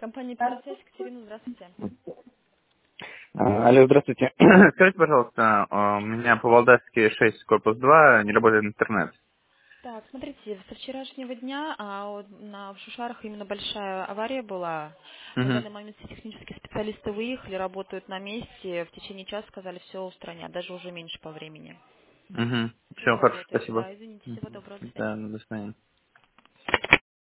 Компания «Первосвязь», Екатерина, здравствуйте. Алло, здравствуйте. Скажите, пожалуйста, у меня по Валдайской 6, корпус 2, не работает интернет. Так, смотрите, со вчерашнего дня в Шушарах именно большая авария была. На Угу. данный момент все технические специалисты выехали, работают на месте. В течение часа сказали все устранят, даже уже меньше по времени. Угу. Все Все, хорошо, работает. спасибо. Да, извините, всего Мгм. доброго, до Да, свидания. до свидания.